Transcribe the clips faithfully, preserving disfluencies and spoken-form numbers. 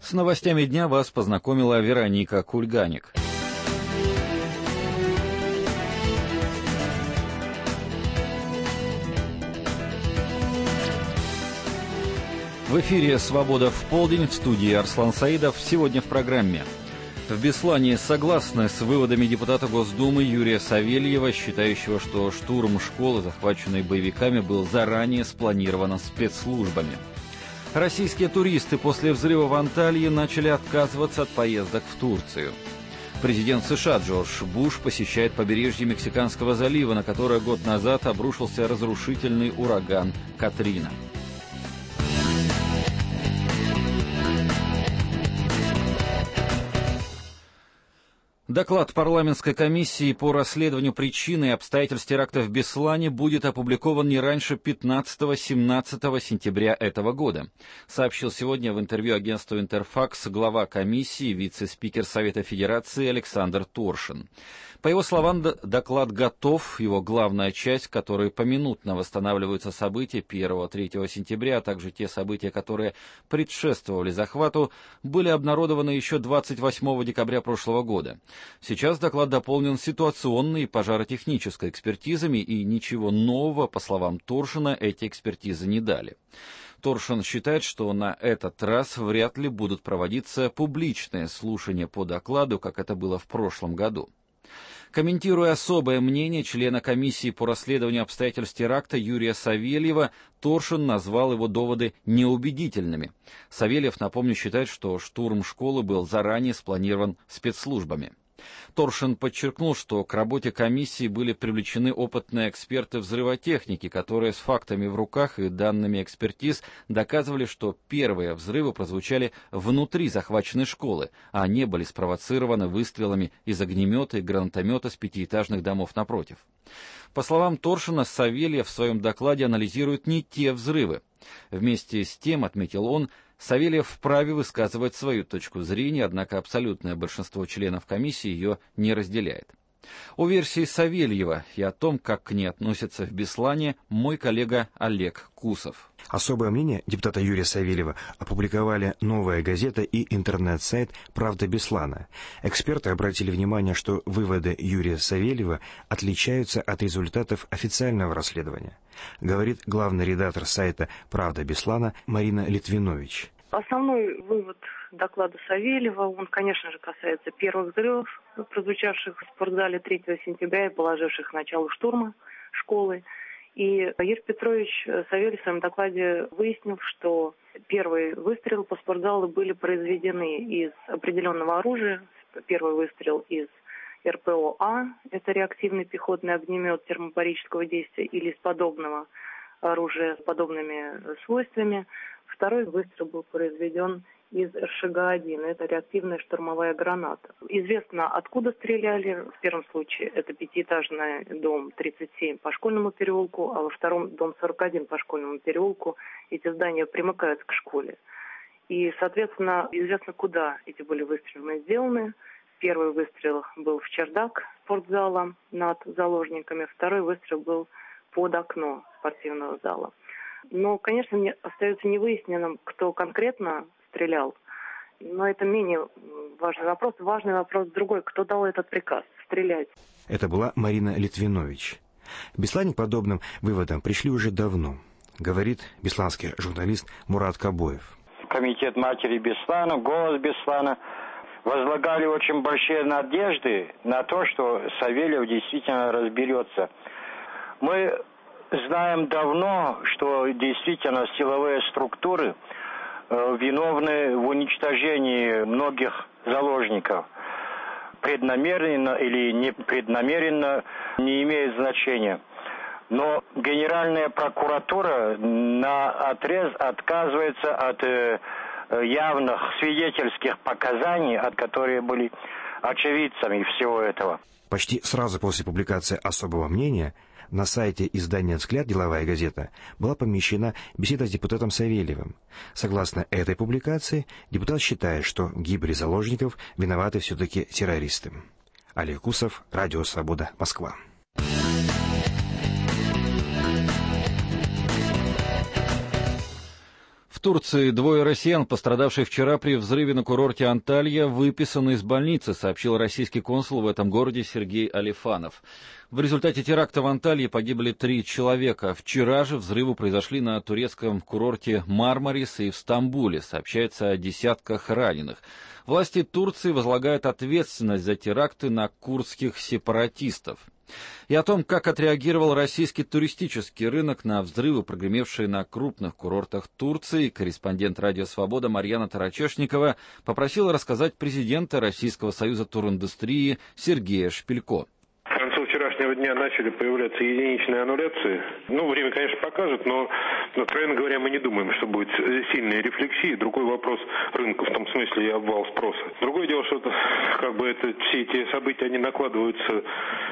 С новостями дня вас познакомила Вероника Кульганик. В эфире «Свобода в полдень», в студии Арслан Саидов. Сегодня в программе. В Беслане согласны с выводами депутата Госдумы Юрия Савельева, считающего, что штурм школы, захваченной боевиками, был заранее спланирован спецслужбами. Российские туристы после взрыва в Анталии начали отказываться от поездок в Турцию. Президент США Джордж Буш посещает побережье Мексиканского залива, на которое год назад обрушился разрушительный ураган Катрина. Доклад парламентской комиссии по расследованию причин и обстоятельств теракта в Беслане будет опубликован не раньше пятнадцатого-семнадцатого сентября этого года, сообщил сегодня в интервью агентству «Интерфакс» глава комиссии, вице-спикер Совета Федерации Александр Торшин. По его словам, доклад готов, его главная часть, в которой поминутно восстанавливаются события первого-третьего сентября, а также те события, которые предшествовали захвату, были обнародованы еще двадцать восьмого декабря прошлого года. Сейчас доклад дополнен ситуационной и пожаротехнической экспертизами, и ничего нового, по словам Торшина, эти экспертизы не дали. Торшин считает, что на этот раз вряд ли будут проводиться публичные слушания по докладу, как это было в прошлом году. Комментируя особое мнение члена комиссии по расследованию обстоятельств теракта Юрия Савельева, Торшин назвал его доводы неубедительными. Савельев, напомню, считает, что штурм школы был заранее спланирован спецслужбами. Торшин подчеркнул, что к работе комиссии были привлечены опытные эксперты взрывотехники, которые с фактами в руках и данными экспертиз доказывали, что первые взрывы прозвучали внутри захваченной школы, а не были спровоцированы выстрелами из огнемета и гранатомета с пятиэтажных домов напротив. По словам Торшина, Савельев в своем докладе анализирует не те взрывы. Вместе с тем, отметил он, Савельев вправе высказывать свою точку зрения, однако абсолютное большинство членов комиссии ее не разделяет. О версии Савельева и о том, как к ней относятся в Беслане, мой коллега Олег Кусов. Особое мнение депутата Юрия Савельева опубликовали «Новая газета» и интернет-сайт «Правда Беслана». Эксперты обратили внимание, что выводы Юрия Савельева отличаются от результатов официального расследования, говорит главный редактор сайта «Правда Беслана» Марина Литвинович. Основной вывод доклада Савельева, он, конечно же, касается первых взрывов, прозвучавших в спортзале третьего сентября и положивших начало штурма школы. И Юрий Петрович Савельев в своем докладе выяснил, что первые выстрелы по спортзалу были произведены из определенного оружия. Первый выстрел из эр пэ о-А, это реактивный пехотный огнемет термобарического действия, или из подобного оружия с подобными свойствами. Второй выстрел был произведен из эр шэ гэ один, это реактивная штурмовая граната. Известно, откуда стреляли. В первом случае это пятиэтажный дом тридцать семь по Школьному переулку, а во втором дом сорок один по Школьному переулку. Эти здания примыкают к школе. И, соответственно, известно, куда эти были выстрелы сделаны. Первый выстрел был в чердак спортзала над заложниками, второй выстрел был под окно спортивного зала. Но, конечно, мне остается невыясненным, кто конкретно стрелял. Но это менее важный вопрос. Важный вопрос другой. Кто дал этот приказ стрелять? Это была Марина Литвинович. В Беслане к подобным выводам пришли уже давно, говорит бесланский журналист Мурат Кабоев. Комитет матери Беслана, голос Беслана возлагали очень большие надежды на то, что Савельев действительно разберется. Мы знаем давно, что действительно силовые структуры э, виновны в уничтожении многих заложников. Преднамеренно или непреднамеренно не имеет значения. Но Генеральная прокуратура наотрез отказывается от э, явных свидетельских показаний, от которые были очевидцами всего этого. Почти сразу после публикации особого мнения на сайте издания «Взгляд. Деловая газета» была помещена беседа с депутатом Савельевым. Согласно этой публикации, депутат считает, что в гибели заложников виноваты все-таки террористы. Олег Кусов, Радио Свобода, Москва. Турции двое россиян, пострадавших вчера при взрыве на курорте Анталья, выписаны из больницы, сообщил российский консул в этом городе Сергей Алифанов. В результате теракта в Анталье погибли три человека. Вчера же взрывы произошли на турецком курорте Мармарис и в Стамбуле. Сообщается о десятках раненых. Власти Турции возлагают ответственность за теракты на курдских сепаратистов. И о том, как отреагировал российский туристический рынок на взрывы, прогремевшие на крупных курортах Турции, корреспондент «Радио Свобода» Марьяна Тарачешникова попросила рассказать президента Российского союза туриндустрии Сергея Шпилько. К концу вчерашнего дня начали появляться единичные аннуляции. Ну, время, конечно, покажет, но, откровенно говоря, мы не думаем, что будет сильная рефлексия. Другой вопрос рынка, в том смысле и обвал спроса. Другое дело, что это, как бы это, все эти события, они накладываются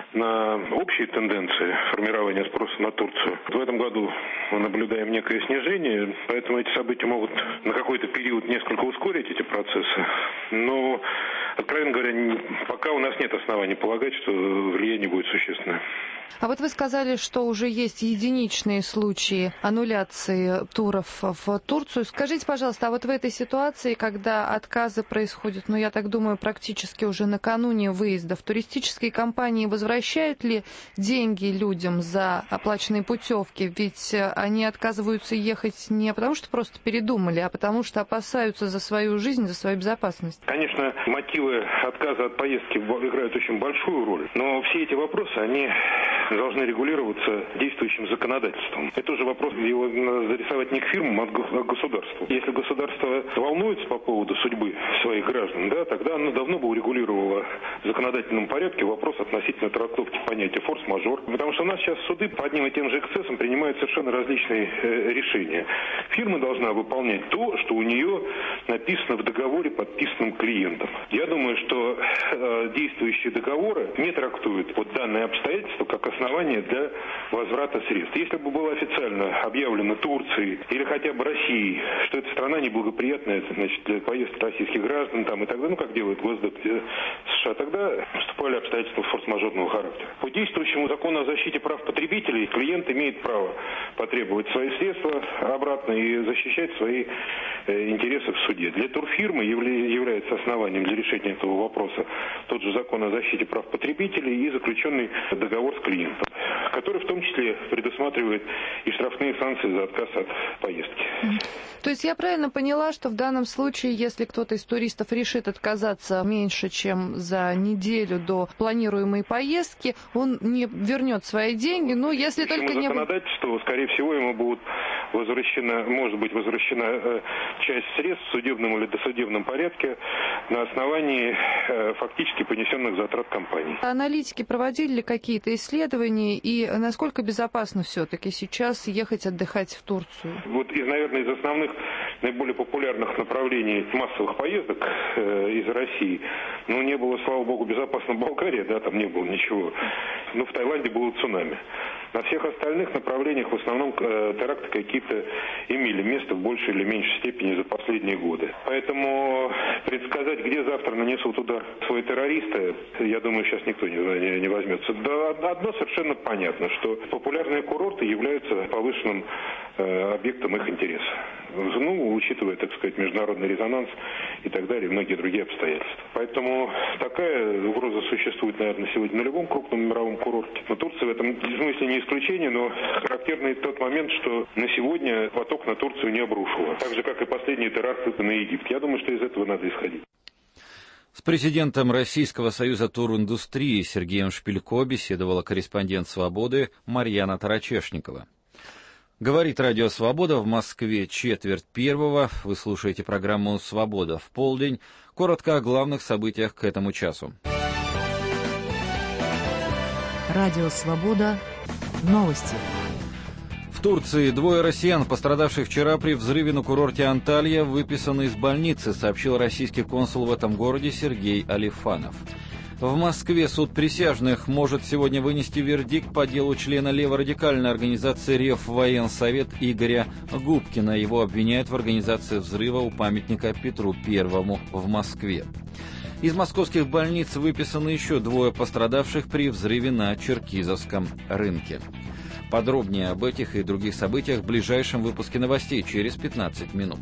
на общие тенденции формирования спроса на Турцию. В этом году мы наблюдаем некое снижение, поэтому эти события могут на какой-то период несколько ускорить эти процессы. Но, откровенно говоря, пока у нас нет оснований полагать, что влияние будет существенное. А вот вы сказали, что уже есть единичные случаи аннуляции туров в Турцию. Скажите, пожалуйста, а вот в этой ситуации, когда отказы происходят, ну, я так думаю, практически уже накануне выезда, в туристические компании возвращают ли деньги людям за оплаченные путевки? Ведь они отказываются ехать не потому, что просто передумали, а потому что опасаются за свою жизнь, за свою безопасность. Конечно, мотивы отказа от поездки играют очень большую роль, но все эти вопросы, они должны регулироваться действующим законодательством. Это уже вопрос, его надо зарисовать не к фирмам, а к государству. Если государство волнуется по поводу судьбы своих граждан, да, тогда оно давно бы урегулировало в законодательном порядке вопрос относительно трактовки понятия форс-мажор. Потому что у нас сейчас суды по одним и тем же эксцессам принимают совершенно различные э, решения. Фирма должна выполнять то, что у нее написано в договоре, подписанном клиентом. Я думаю, что э, действующие договоры не трактуют вот данное обстоятельство как основание для возврата средств. Если бы было официально объявлено Турцией или хотя бы Россией, что эта страна неблагоприятная, значит, для поездки российских граждан там и так далее, ну как делает Госдеп США, тогда вступали обстоятельства форс-мажорного характера. По действующему закону о защите прав потребителей клиент имеет право потребовать свои средства обратно и защищать свои э, интересы в суде. Для турфирмы явля- является основанием для решения этого вопроса тот же закон о защите прав потребителей и заключенный договор с клиентом, который в том числе предусматривает и штрафные санкции за отказ от поездки. То есть я правильно поняла, что в данном случае, если кто-то из туристов решит отказаться меньше, чем за неделю до планируемой поездки, он не вернет свои деньги, ну, если Почему только не... законодательство, скорее всего, ему будет возвращена, может быть, возвращена э, часть средств в судебном или досудебном порядке на основании э, фактически понесенных затрат компании. Аналитики проводили ли какие-то исследования, и насколько безопасно все-таки сейчас ехать отдыхать в Турцию? Вот, из, наверное, из основных, наиболее популярных направлений массовых поездок э, из России, ну, не было, слава богу, безопасно в Болгарии, да, там не было ничего. Но в Таиланде было цунами. На всех остальных направлениях в основном э, теракты какие-то имели место в большей или меньшей степени за последние годы. Поэтому предсказать, где завтра нанесут удар свои террористы, я думаю, сейчас никто не, не, не возьмется. Да, одно совершенно понятно, что популярные курорты являются повышенным э, объектом их интереса. Ну, учитывая, так сказать, международный резонанс и так далее, и многие другие обстоятельства. Поэтому такая угроза существует, наверное, сегодня на любом крупном мировом курорте. Но Турция в этом смысле не исключение, но характерный тот момент, что на сегодня поток на Турцию не обрушило. Так же, как и последние теракты на Египет. Я думаю, что из этого надо исходить. С президентом Российского союза туриндустрии Сергеем Шпилько беседовала корреспондент «Свободы» Марьяна Тарачешникова. Говорит Радио Свобода, в Москве четверть первого. Вы слушаете программу «Свобода в полдень». Коротко о главных событиях к этому часу. Радио Свобода. Новости. В Турции двое россиян, пострадавших вчера при взрыве на курорте Анталья, выписаны из больницы, сообщил российский консул в этом городе Сергей Алифанов. В Москве суд присяжных может сегодня вынести вердикт по делу члена леворадикальной организации Реввоенсовет Игоря Губкина. Его обвиняют в организации взрыва у памятника Петру Первому в Москве. Из московских больниц выписаны еще двое пострадавших при взрыве на Черкизовском рынке. Подробнее об этих и других событиях в ближайшем выпуске новостей через пятнадцать минут.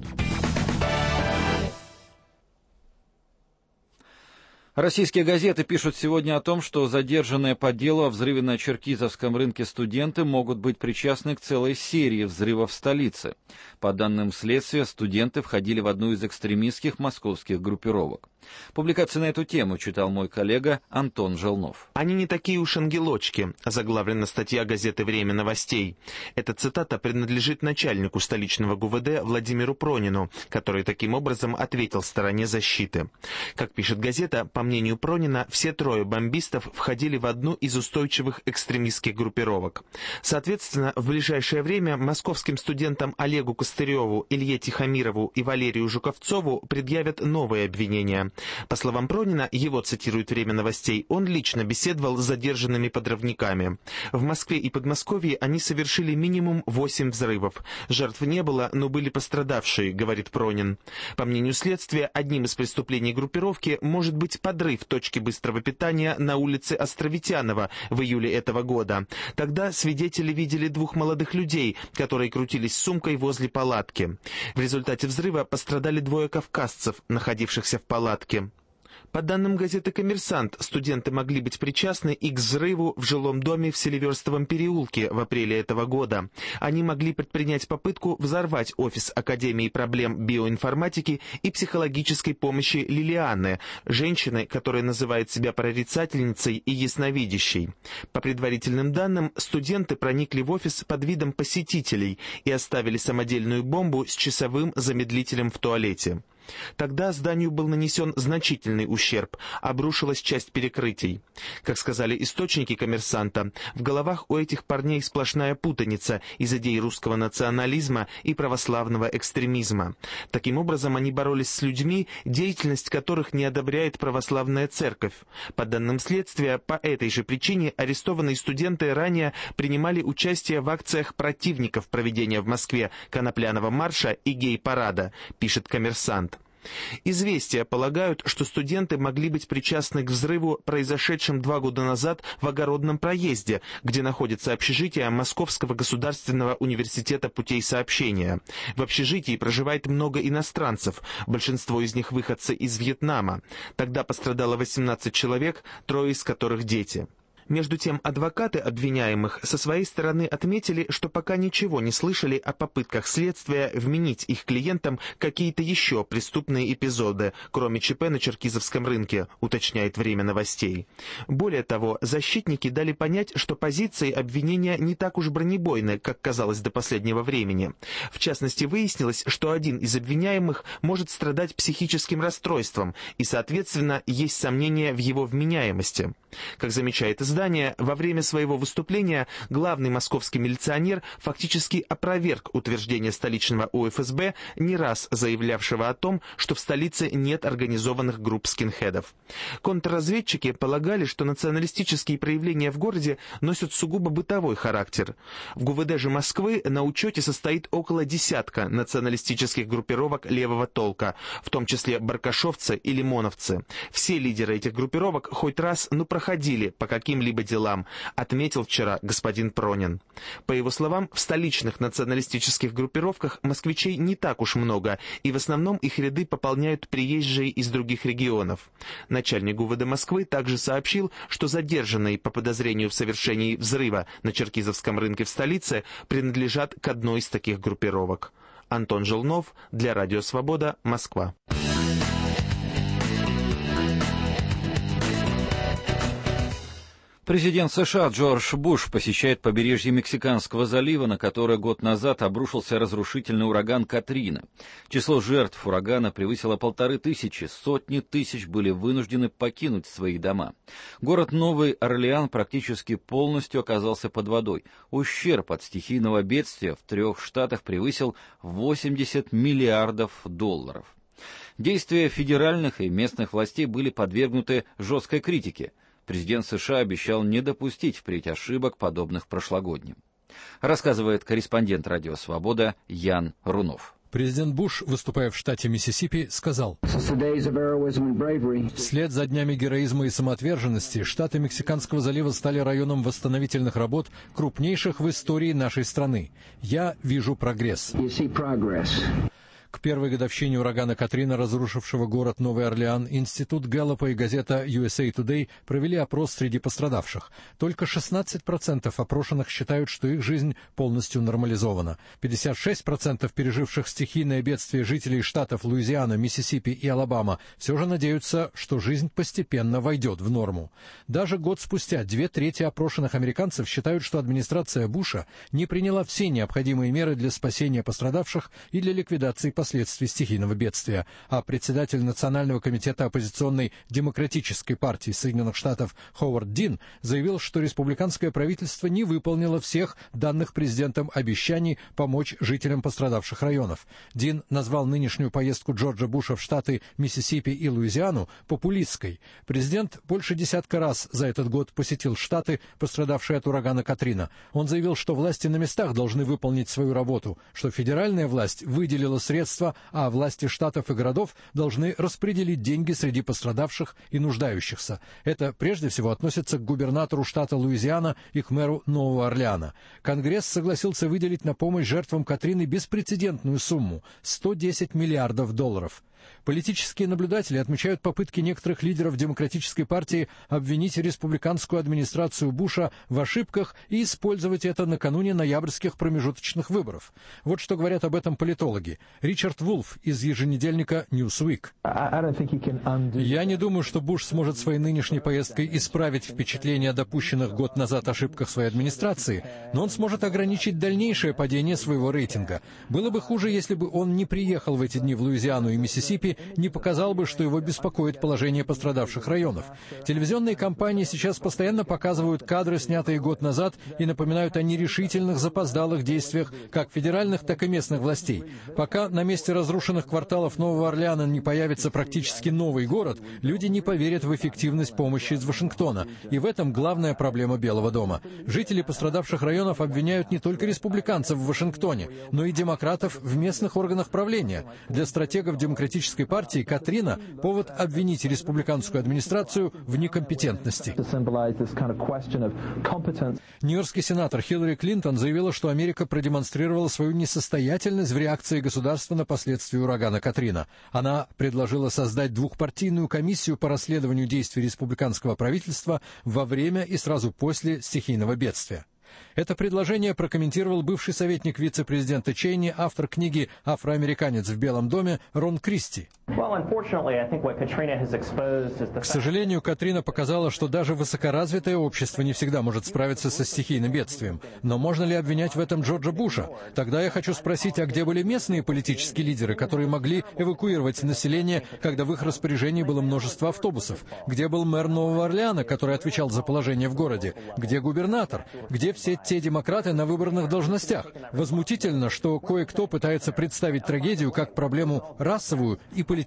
Российские газеты пишут сегодня о том, что задержанные по делу о взрыве на Черкизовском рынке студенты могут быть причастны к целой серии взрывов в столице. По данным следствия, студенты входили в одну из экстремистских московских группировок. Публикацию на эту тему читал мой коллега Антон Желнов. «Они не такие уж ангелочки», заглавлена статья газеты «Время новостей». Эта цитата принадлежит начальнику столичного ГУВД Владимиру Пронину, который таким образом ответил стороне защиты. Как пишет газета, по мнению Пронина, все трое бомбистов входили в одну из устойчивых экстремистских группировок. Соответственно, в ближайшее время московским студентам Олегу Костыреву, Илье Тихомирову и Валерию Жуковцову предъявят новые обвинения. По словам Пронина, его цитирует «Время новостей», он лично беседовал с задержанными подрывниками. В Москве и Подмосковье они совершили минимум восемь взрывов. Жертв не было, но были пострадавшие, говорит Пронин. По мнению следствия, одним из преступлений группировки может быть подрыв точки быстрого питания на улице Островитянова в июле этого года. Тогда свидетели видели двух молодых людей, которые крутились с сумкой возле палатки. В результате взрыва пострадали двое кавказцев, находившихся в палатке. По данным газеты «Коммерсант», студенты могли быть причастны и к взрыву в жилом доме в Селиверстовом переулке в апреле этого года. Они могли предпринять попытку взорвать офис Академии проблем биоинформатики и психологической помощи Лилианы, женщины, которая называет себя прорицательницей и ясновидящей. По предварительным данным, студенты проникли в офис под видом посетителей и оставили самодельную бомбу с часовым замедлителем в туалете. Тогда зданию был нанесен значительный ущерб, обрушилась часть перекрытий. Как сказали источники «Коммерсанта», в головах у этих парней сплошная путаница из идей русского национализма и православного экстремизма. Таким образом, они боролись с людьми, деятельность которых не одобряет православная церковь. По данным следствия, по этой же причине арестованные студенты ранее принимали участие в акциях противников проведения в Москве конопляного марша и гей-парада, пишет «Коммерсант». Известия полагают, что студенты могли быть причастны к взрыву, произошедшему два года назад в Огородном проезде, где находится общежитие Московского государственного университета путей сообщения. В общежитии проживает много иностранцев, большинство из них выходцы из Вьетнама. Тогда пострадало восемнадцать человек, трое из которых дети. Между тем, адвокаты обвиняемых со своей стороны отметили, что пока ничего не слышали о попытках следствия вменить их клиентам какие-то еще преступные эпизоды, кроме ЧП на Черкизовском рынке, уточняет «Время новостей». Более того, защитники дали понять, что позиции обвинения не так уж бронебойны, как казалось до последнего времени. В частности, выяснилось, что один из обвиняемых может страдать психическим расстройством, и, соответственно, есть сомнения в его вменяемости. Как замечает издание, во время своего выступления главный московский милиционер фактически опроверг утверждение столичного У Эф Эс Бэ, не раз заявлявшего о том, что в столице нет организованных групп скинхедов. Контрразведчики полагали, что националистические проявления в городе носят сугубо бытовой характер. В ГУВД же Москвы на учете состоит около десятка националистических группировок левого толка, в том числе баркашовцы и лимоновцы. Все лидеры этих группировок хоть раз, ну, проходили по каким-либо делам, отметил вчера господин Пронин. По его словам, в столичных националистических группировках москвичей не так уж много, и в основном их ряды пополняют приезжие из других регионов. Начальник ГУВД Москвы также сообщил, что задержанные по подозрению в совершении взрыва на Черкизовском рынке в столице принадлежат к одной из таких группировок. Антон Желнов для Радио Свобода, Москва. Президент США Джордж Буш посещает побережье Мексиканского залива, на которое год назад обрушился разрушительный ураган Катрина. Число жертв урагана превысило полторы тысячи, сотни тысяч были вынуждены покинуть свои дома. Город Новый Орлеан практически полностью оказался под водой. Ущерб от стихийного бедствия в трех штатах превысил восемьдесят миллиардов долларов. Действия федеральных и местных властей были подвергнуты жесткой критике. Президент США обещал не допустить впредь ошибок, подобных прошлогодним. Рассказывает корреспондент «Радио Свобода» Ян Рунов. Президент Буш, выступая в штате Миссисипи, сказал: «Вслед за днями героизма и самоотверженности штаты Мексиканского залива стали районом восстановительных работ, крупнейших в истории нашей страны. Я вижу прогресс». К первой годовщине урагана Катрина, разрушившего город Новый Орлеан, Институт Гэллопа и газета ю эс эй Today провели опрос среди пострадавших. Только шестнадцать процентов опрошенных считают, что их жизнь полностью нормализована. пятьдесят шесть процентов переживших стихийное бедствие жителей штатов Луизиана, Миссисипи и Алабама все же надеются, что жизнь постепенно войдет в норму. Даже год спустя две трети опрошенных американцев считают, что администрация Буша не приняла все необходимые меры для спасения пострадавших и для ликвидации последствий стихийного бедствия, а председатель Национального комитета оппозиционной Демократической партии Соединенных Штатов Ховард Дин заявил, что республиканское правительство не выполнило всех данных президентом обещаний помочь жителям пострадавших районов. Дин назвал нынешнюю поездку Джорджа Буша в штаты Миссисипи и Луизиану популистской. Президент больше десятка раз за этот год посетил штаты, пострадавшие от урагана Катрина. Он заявил, что власти на местах должны выполнить свою работу, что федеральная власть выделила средства, а власти штатов и городов должны распределить деньги среди пострадавших и нуждающихся. Это прежде всего относится к губернатору штата Луизиана и к мэру Нового Орлеана. Конгресс согласился выделить на помощь жертвам Катрины беспрецедентную сумму – сто десять миллиардов долларов. Политические наблюдатели отмечают попытки некоторых лидеров Демократической партии обвинить республиканскую администрацию Буша в ошибках и использовать это накануне ноябрьских промежуточных выборов. Вот что говорят об этом политологи. Ричард Вулф из еженедельника Newsweek. «Я не думаю, что Буш сможет своей нынешней поездкой исправить впечатление о допущенных год назад ошибках своей администрации, но он сможет ограничить дальнейшее падение своего рейтинга. Было бы хуже, если бы он не приехал в эти дни в Луизиану и Миссисипи, не показал бы, что его беспокоит положение пострадавших районов. Телевизионные компании сейчас постоянно показывают кадры, снятые год назад, и напоминают о нерешительных, запоздалых действиях как федеральных, так и местных властей. Пока на месте разрушенных кварталов Нового Орлеана не появится практически новый город, люди не поверят в эффективность помощи из Вашингтона. И в этом главная проблема Белого дома. Жители пострадавших районов обвиняют не только республиканцев в Вашингтоне, но и демократов в местных органах правления. Для стратегов демократической партии Катрина – повод обвинить республиканскую администрацию в некомпетентности. Нью-Йоркский сенатор Хиллари Клинтон заявила, что Америка продемонстрировала свою несостоятельность в реакции государства на последствия урагана Катрина. Она предложила создать двухпартийную комиссию по расследованию действий республиканского правительства во время и сразу после стихийного бедствия. Это предложение прокомментировал бывший советник вице-президента Чейни, автор книги «Афроамериканец в Белом доме» Рон Кристи. К сожалению, Катрина показала, что даже высокоразвитое общество не всегда может справиться со стихийным бедствием. Но можно ли обвинять в этом Джорджа Буша? Тогда я хочу спросить, а где были местные политические лидеры, которые могли эвакуировать население, когда в их распоряжении было множество автобусов? Где был мэр Нового Орлеана, который отвечал за положение в городе? Где губернатор? Где все те демократы на выборных должностях? Возмутительно, что кое-кто пытается представить трагедию как проблему расовую и политическую.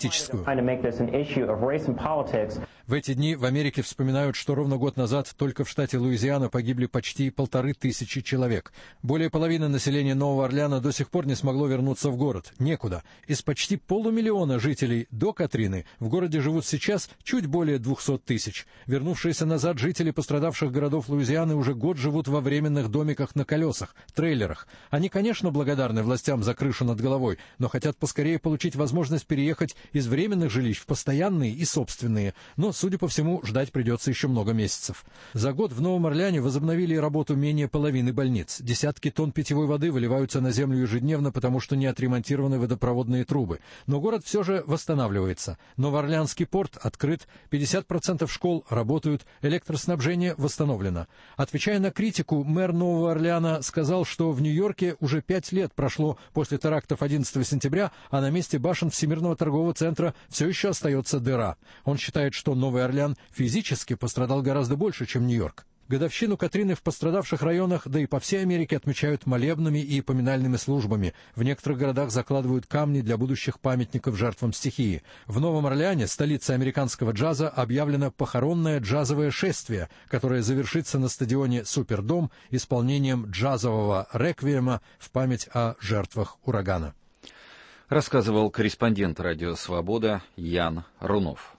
В эти дни в Америке вспоминают, что ровно год назад только в штате Луизиана погибли почти полторы тысячи человек. Более половины населения Нового Орлеана до сих пор не смогло вернуться в город. Некуда. Из почти полумиллиона жителей до Катрины в городе живут сейчас чуть более двухсот тысяч. Вернувшиеся назад жители пострадавших городов Луизианы уже год живут во временных домиках на колесах, трейлерах. Они, конечно, благодарны властям за крышу над головой, но хотят поскорее получить возможность переехать из временных жилищ в постоянные и собственные. Но, судя по всему, ждать придется еще много месяцев. За год в Новом Орлеане возобновили работу менее половины больниц. Десятки тонн питьевой воды выливаются на землю ежедневно, потому что не отремонтированы водопроводные трубы. Но город все же восстанавливается. Новоорлеанский порт открыт, пятьдесят процентов школ работают, электроснабжение восстановлено. Отвечая на критику, мэр Нового Орлеана сказал, что в Нью-Йорке уже пять лет прошло после терактов одиннадцатого сентября, а на месте башен Всемирного торгового центра все еще остается дыра. Он считает, что Новый Орлеан физически пострадал гораздо больше, чем Нью-Йорк. Годовщину Катрины в пострадавших районах, да и по всей Америке, отмечают молебнами и поминальными службами. В некоторых городах закладывают камни для будущих памятников жертвам стихии. В Новом Орлеане, столице американского джаза, объявлено похоронное джазовое шествие, которое завершится на стадионе «Супердом» исполнением джазового реквиема в память о жертвах урагана. Рассказывал корреспондент «Радио Свобода» Ян Рунов.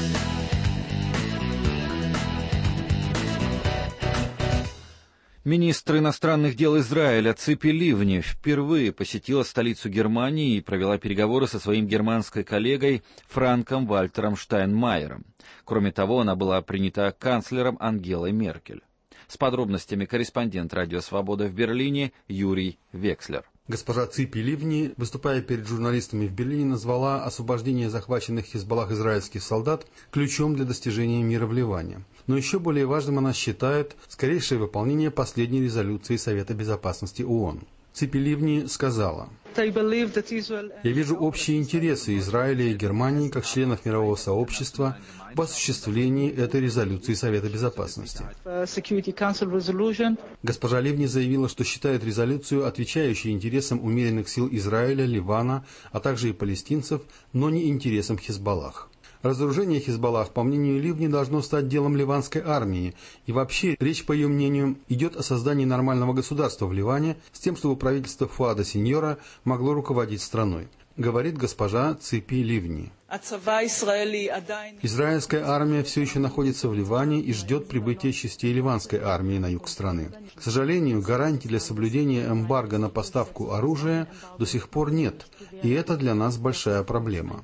Министр иностранных дел Израиля Ципи Ливни впервые посетила столицу Германии и провела переговоры со своим германской коллегой Франком Вальтером Штайнмайером. Кроме того, она была принята канцлером Ангелой Меркель. С подробностями корреспондент «Радио Свобода» в Берлине Юрий Векслер. Госпожа Ципи Ливни, выступая перед журналистами в Берлине, назвала освобождение захваченных Хизбаллах израильских солдат ключом для достижения мира в Ливане. Но еще более важным она считает скорейшее выполнение последней резолюции Совета Безопасности ООН. Ципи Ливни сказала: «Я вижу общие интересы Израиля и Германии как членов мирового сообщества в осуществлении этой резолюции Совета Безопасности». Госпожа Ливни заявила, что считает резолюцию отвечающей интересам умеренных сил Израиля, Ливана, а также и палестинцев, но не интересам Хизбаллах. Разоружение Хизбаллах, по мнению Ливни, должно стать делом ливанской армии, и вообще речь, по ее мнению, идет о создании нормального государства в Ливане с тем, чтобы правительство Фуада Синьора могло руководить страной. Говорит госпожа Ципи Ливни. Израильская армия все еще находится в Ливане и ждет прибытия частей ливанской армии на юг страны. К сожалению, гарантий для соблюдения эмбарго на поставку оружия до сих пор нет, и это для нас большая проблема.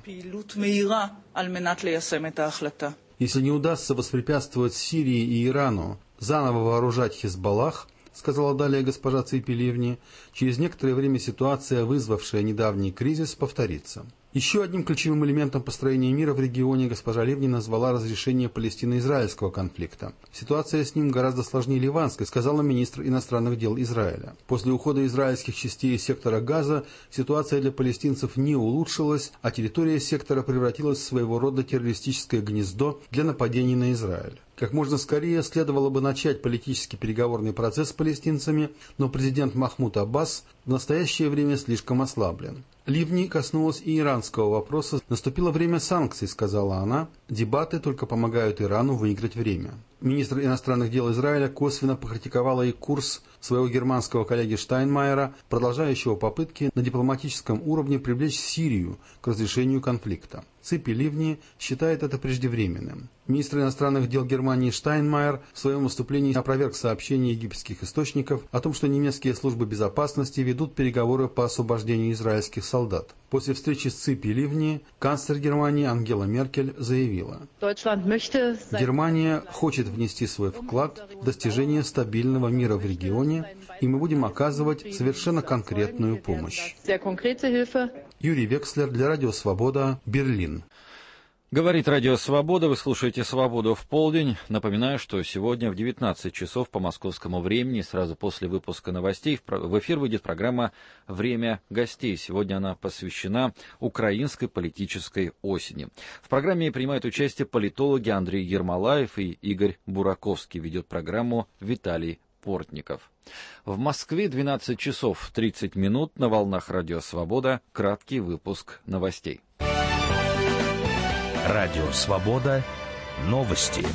Если не удастся воспрепятствовать Сирии и Ирану заново вооружать Хизбаллах, сказала далее госпожа Ципи Ливни, через некоторое время ситуация, вызвавшая недавний кризис, повторится. Еще одним ключевым элементом построения мира в регионе госпожа Ливни назвала разрешение палестино-израильского конфликта. Ситуация с ним гораздо сложнее ливанской, сказала министр иностранных дел Израиля. После ухода израильских частей из сектора Газа ситуация для палестинцев не улучшилась, а территория сектора превратилась в своего рода террористическое гнездо для нападений на Израиль. Как можно скорее следовало бы начать политический переговорный процесс с палестинцами, но президент Махмуд Аббас в настоящее время слишком ослаблен. Ливни коснулась и иранского вопроса. «Наступило время санкций», — сказала она. «Дебаты только помогают Ирану выиграть время». Министр иностранных дел Израиля косвенно покритиковала и курс своего германского коллеги Штайнмайера, продолжающего попытки на дипломатическом уровне привлечь Сирию к разрешению конфликта. Ципи Ливни считает это преждевременным. Министр иностранных дел Германии Штайнмайер в своем выступлении опроверг сообщения египетских источников о том, что немецкие службы безопасности ведут переговоры по освобождению израильских солдат. После встречи с Ципи Ливни канцлер Германии Ангела Меркель заявила: «Германия хочет внести свой вклад в достижение стабильного мира в регионе, и мы будем оказывать совершенно конкретную помощь». Юрий Векслер для Радио Свобода, Берлин. Говорит Радио Свобода, вы слушаете «Свободу в полдень». Напоминаю, что сегодня в девятнадцать часов по московскому времени, сразу после выпуска новостей, в эфир выйдет программа «Время гостей». Сегодня она посвящена украинской политической осени. В программе принимают участие политологи Андрей Ермолаев и Игорь Бураковский. Ведет программу Виталий Портников. В Москве двенадцать часов тридцать минут на волнах Радио Свобода. Краткий выпуск новостей. Радио Свобода. Новости.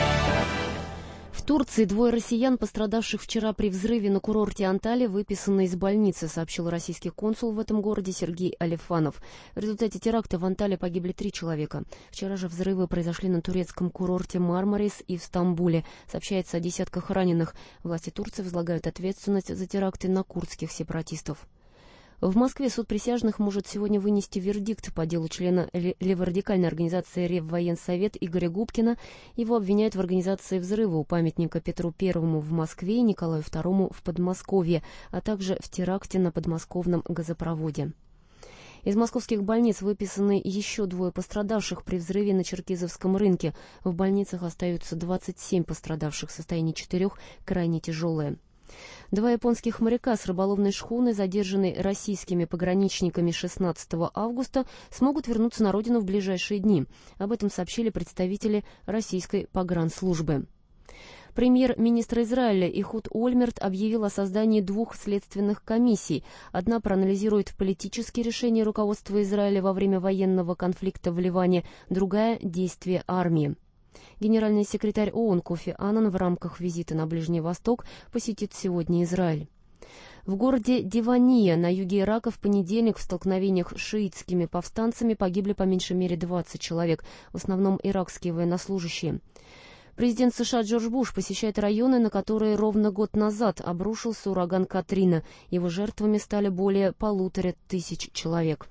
В Турции двое россиян, пострадавших вчера при взрыве на курорте Анталия, выписаны из больницы, сообщил российский консул в этом городе Сергей Алифанов. В результате теракта в Анталии погибли три человека. Вчера же взрывы произошли на турецком курорте Мармарис и в Стамбуле. Сообщается о десятках раненых. Власти Турции возлагают ответственность за теракты на курдских сепаратистов. В Москве суд присяжных может сегодня вынести вердикт по делу члена леворадикальной организации Реввоенсовет Игоря Губкина. Его обвиняют в организации взрыва у памятника Петру Первому в Москве и Николаю Второму в Подмосковье, а также в теракте на подмосковном газопроводе. Из московских больниц выписаны еще двое пострадавших при взрыве на Черкизовском рынке. В больницах остаются двадцать семь пострадавших, состояние четырех крайне тяжелое. Два японских моряка с рыболовной шхуны, задержанной российскими пограничниками шестнадцатого августа, смогут вернуться на родину в ближайшие дни. Об этом сообщили представители российской погранслужбы. Премьер-министр Израиля Ихуд Ольмерт объявил о создании двух следственных комиссий. Одна проанализирует политические решения руководства Израиля во время военного конфликта в Ливане, другая – действия армии. Генеральный секретарь ООН Кофи Аннан в рамках визита на Ближний Восток посетит сегодня Израиль. В городе Дивания на юге Ирака в понедельник в столкновениях с шиитскими повстанцами погибли по меньшей мере двадцать человек, в основном иракские военнослужащие. Президент США Джордж Буш посещает районы, на которые ровно год назад обрушился ураган Катрина. Его жертвами стали более полутора тысяч человек.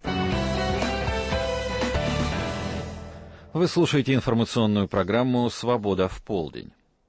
Вы слушаете информационную программу «Свобода в полдень».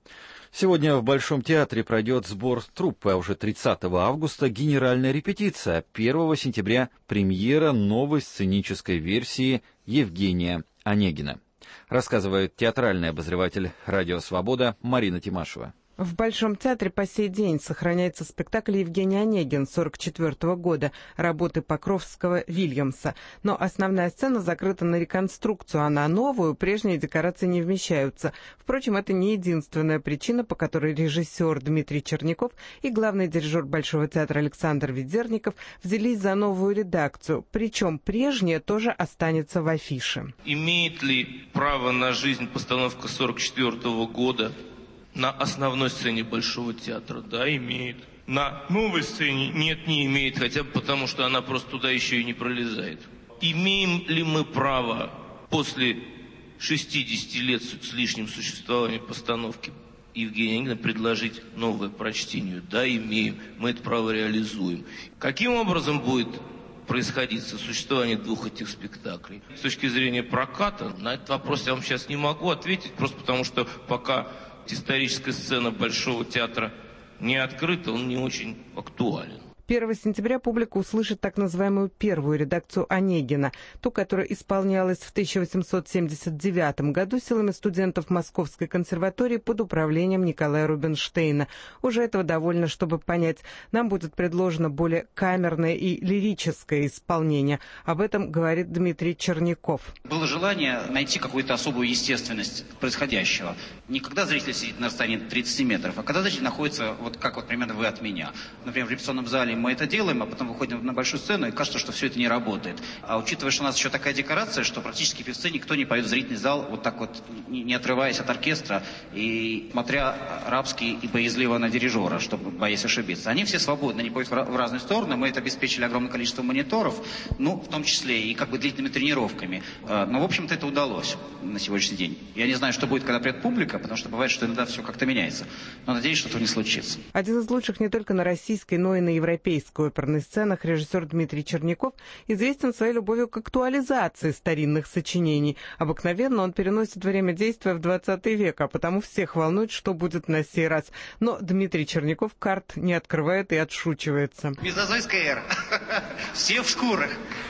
Сегодня в Большом театре пройдет сбор труппы, а уже тридцатого августа генеральная репетиция, первого сентября премьера новой сценической версии Евгения Онегина. Рассказывает театральный обозреватель «Радио Свобода» Марина Тимашева. В Большом театре по сей день сохраняется спектакль «Евгений Онегин» сорок четвёртого года, работы Покровского Вильямса. Но основная сцена закрыта на реконструкцию, а на новую прежние декорации не вмещаются. Впрочем, это не единственная причина, по которой режиссер Дмитрий Черняков и главный дирижер Большого театра Александр Ведерников взялись за новую редакцию. Причем прежняя тоже останется в афише. Имеет ли право на жизнь постановка сорок четвёртого года? На основной сцене Большого театра, да, имеет. На новой сцене нет, не имеет, хотя бы потому, что она просто туда еще и не пролезает. Имеем ли мы право после шестидесяти лет с лишним существования постановки Евгения Онегина предложить новое прочтение? Да, имеем. Мы это право реализуем. Каким образом будет происходить сосуществование двух этих спектаклей? С точки зрения проката, на этот вопрос я вам сейчас не могу ответить, просто потому что пока историческая сцена Большого театра не открыта, он не очень актуален. первого сентября публика услышит так называемую первую редакцию Онегина, ту, которая исполнялась в тысяча восемьсот семьдесят девятом году силами студентов Московской консерватории под управлением Николая Рубинштейна. Уже этого довольно, чтобы понять. Нам будет предложено более камерное и лирическое исполнение. Об этом говорит Дмитрий Черняков. Было желание найти какую-то особую естественность происходящего. Не когда зритель сидит на расстоянии тридцати метров, а когда зритель находится, вот как вот примерно вы от меня. Например, в репетиционном зале мы это делаем, а потом выходим на большую сцену, и кажется, что все это не работает. А учитывая, что у нас еще такая декорация, что практически при сцене никто не поет в зрительный зал, вот так вот, не отрываясь от оркестра, и смотря рабски и боязливо на дирижера, чтобы боясь ошибиться. Они все свободны, они поют в разные стороны, мы это обеспечили огромное количество мониторов, ну, в том числе и как бы длительными тренировками. Но, в общем-то, это удалось на сегодняшний день. Я не знаю, что будет, когда придет публика, потому что бывает, что иногда все как-то меняется. Но надеюсь, что этого не случится. Один из лучших не только на российской, но и на европейской оперной сценах режиссер Дмитрий Черняков известен своей любовью к актуализации старинных сочинений. Обыкновенно он переносит время действия в двадцатый век, а потому всех волнует, что будет на сей раз. Но Дмитрий Черняков карт не открывает и отшучивается. Мезозойская эра. Все в шкурах.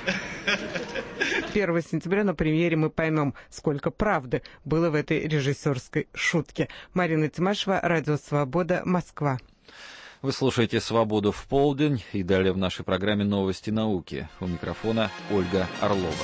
первого сентября на премьере мы поймем, сколько правды было в этой режиссерской шутке. Марина Тимашева, Радио Свобода, Москва. Вы слушаете «Свободу в полдень» и далее в нашей программе «Новости науки». У микрофона Ольга Орлова.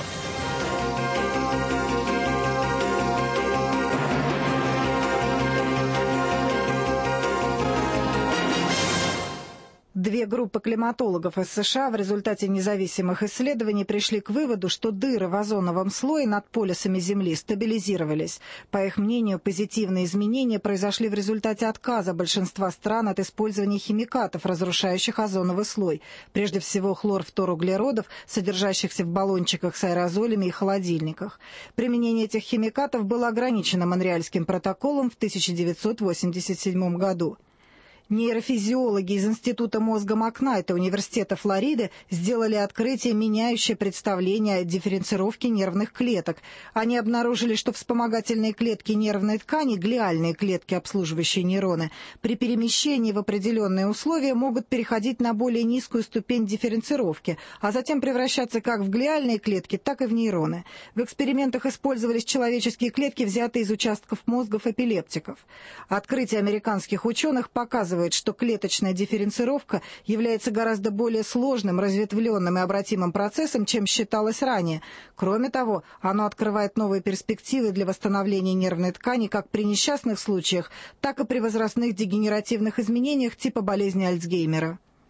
Две группы климатологов из США в результате независимых исследований пришли к выводу, что дыры в озоновом слое над полюсами Земли стабилизировались. По их мнению, позитивные изменения произошли в результате отказа большинства стран от использования химикатов, разрушающих озоновый слой. Прежде всего хлорфторуглеродов, содержащихся в баллончиках с аэрозолями и холодильниках. Применение этих химикатов было ограничено Монреальским протоколом в тысяча девятьсот восемьдесят седьмом году. Нейрофизиологи из Института мозга Макнайта Университета Флориды сделали открытие, меняющее представление о дифференцировке нервных клеток. Они обнаружили, что вспомогательные клетки нервной ткани, глиальные клетки, обслуживающие нейроны, при перемещении в определенные условия могут переходить на более низкую ступень дифференцировки, а затем превращаться как в глиальные клетки, так и в нейроны. В экспериментах использовались человеческие клетки, взятые из участков мозгов эпилептиков. Открытие американских ученых показывает, что клеточная дифференцировка является гораздо более сложным, разветвленным и обратимым процессом, чем считалось ранее. Кроме того, оно открывает новые перспективы для восстановления нервной ткани как при несчастных случаях, так и при возрастных дегенеративных изменениях типа болезни Альцгеймера.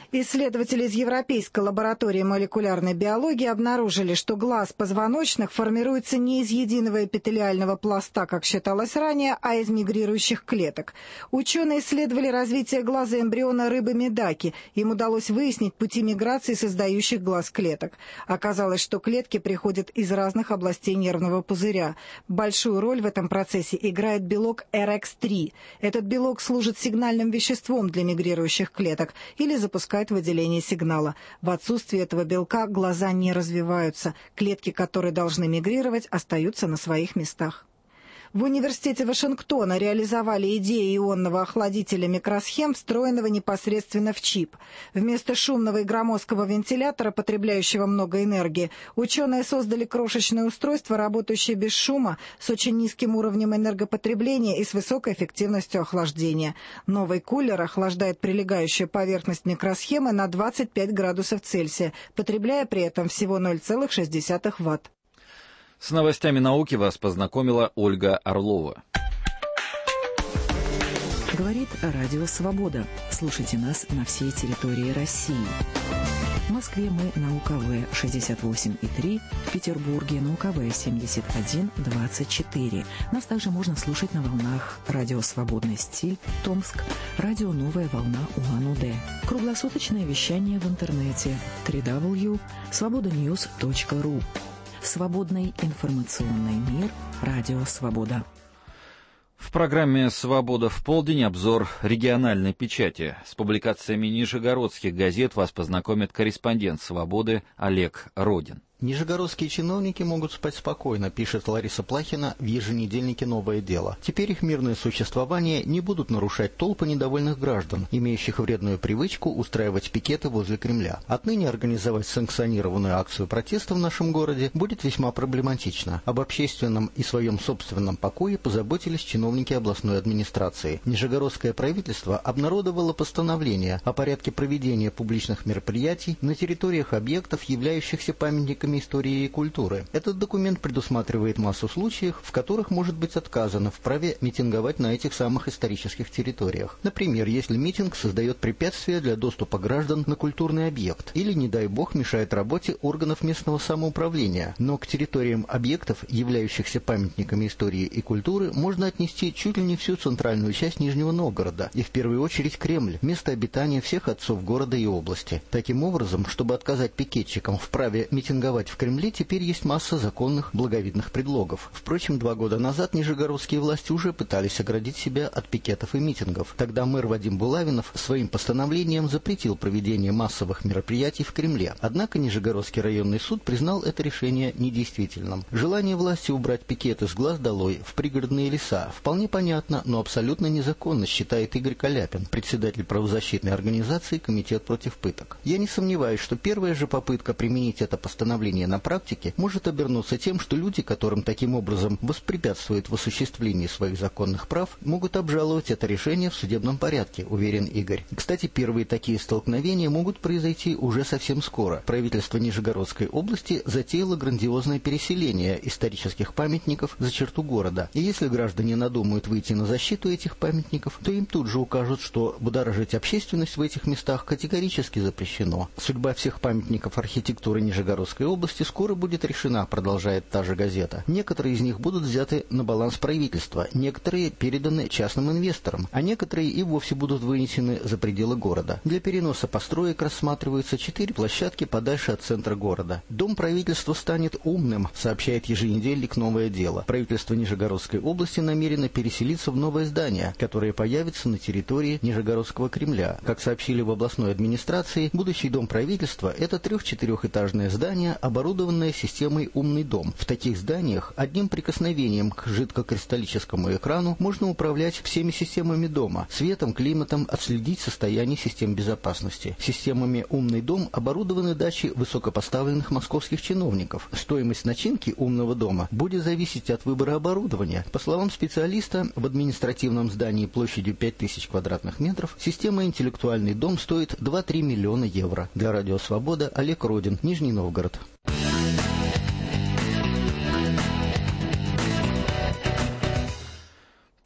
Исследователи из Европейской лаборатории молекулярной биологии обнаружили, что глаз позвоночных формируется не из единого эпителиального пласта, как считалось ранее, а из мигрирующих клеток. Ученые исследовали развитие глаза эмбриона рыбы медаки. Им удалось выяснить пути миграции создающих глаз клеток. Оказалось, что клетки приходят из разных областей нервного пузыря. Большую роль в этом процессе играет белок эр икс три. Этот белок служит сигнальным веществом для мигрирующих клеток или запускает выделение сигнала. В отсутствие этого белка глаза не развиваются. Клетки, которые должны мигрировать, остаются на своих местах. В университете Вашингтона реализовали идею ионного охладителя микросхем, встроенного непосредственно в чип. Вместо шумного и громоздкого вентилятора, потребляющего много энергии, ученые создали крошечное устройство, работающее без шума, с очень низким уровнем энергопотребления и с высокой эффективностью охлаждения. Новый кулер охлаждает прилегающую поверхность микросхемы на двадцать пять градусов Цельсия, потребляя при этом всего ноль целых шесть десятых ватт. С новостями науки вас познакомила Ольга Орлова. Говорит Радио Свобода. Слушайте нас на всей территории России. В Москве мы на У Ка Вэ шестьдесят восемь и три, в Петербурге на У Ка Вэ семьдесят один двадцать четыре. Нас также можно слушать на волнах Радио Свободный стиль, Томск, Радио Новая волна Улан-Удэ. Круглосуточное вещание в интернете дабл ю дабл ю дабл ю точка свобода ньюс точка ру. Свободный информационный мир. Радио Свобода. В программе «Свобода в полдень» обзор региональной печати. С публикациями нижегородских газет вас познакомит корреспондент «Свободы» Олег Родин. Нижегородские чиновники могут спать спокойно, пишет Лариса Плахина в еженедельнике «Новое дело». Теперь их мирное существование не будут нарушать толпы недовольных граждан, имеющих вредную привычку устраивать пикеты возле Кремля. Отныне организовать санкционированную акцию протеста в нашем городе будет весьма проблематично. Об общественном и своем собственном покое позаботились чиновники областной администрации. Нижегородское правительство обнародовало постановление о порядке проведения публичных мероприятий на территориях объектов, являющихся памятниками истории и культуры. Этот документ предусматривает массу случаев, в которых может быть отказано в праве митинговать на этих самых исторических территориях. Например, если митинг создает препятствия для доступа граждан на культурный объект или, не дай бог, мешает работе органов местного самоуправления. Но к территориям объектов, являющихся памятниками истории и культуры, можно отнести чуть ли не всю центральную часть Нижнего Новгорода и в первую очередь Кремль, место обитания всех отцов города и области. Таким образом, чтобы отказать пикетчикам в праве митинговать в Кремле, теперь есть масса законных благовидных предлогов. Впрочем, два года назад нижегородские власти уже пытались оградить себя от пикетов и митингов. Тогда мэр Вадим Булавинов своим постановлением запретил проведение массовых мероприятий в Кремле. Однако Нижегородский районный суд признал это решение недействительным. Желание власти убрать пикеты с глаз долой в пригородные леса вполне понятно, но абсолютно незаконно, считает Игорь Каляпин, председатель правозащитной организации «Комитет против пыток». Я не сомневаюсь, что первая же попытка применить это постановление на практике может обернуться тем, что люди, которым таким образом воспрепятствуют в осуществлении своих законных прав, могут обжаловать это решение в судебном порядке, уверен Игорь. Кстати, первые такие столкновения могут произойти уже совсем скоро. Правительство Нижегородской области затеяло грандиозное переселение исторических памятников за черту города. И если граждане надумают выйти на защиту этих памятников, то им тут же укажут, что будоражить общественность в этих местах категорически запрещено. Судьба всех памятников архитектуры Нижегородской области области скоро будет решена, продолжает та же газета. Некоторые из них будут взяты на баланс правительства, некоторые переданы частным инвесторам, а некоторые и вовсе будут вынесены за пределы города. Для переноса построек рассматриваются четыре площадки подальше от центра города. Дом правительства станет умным, сообщает еженедельник «Новое дело». Правительство Нижегородской области намерено переселиться в новое здание, которое появится на территории Нижегородского Кремля. Как сообщили в областной администрации, будущий дом правительства – это трех-четырехэтажное здание, оборудованная системой «Умный дом». В таких зданиях одним прикосновением к жидкокристаллическому экрану можно управлять всеми системами дома – светом, климатом, отследить состояние систем безопасности. Системами «Умный дом» оборудованы дачи высокопоставленных московских чиновников. Стоимость начинки «Умного дома» будет зависеть от выбора оборудования. По словам специалиста, в административном здании площадью пять тысяч квадратных метров система «Интеллектуальный дом» стоит два-три миллиона евро. Для Радио Свобода Олег Родин, Нижний Новгород.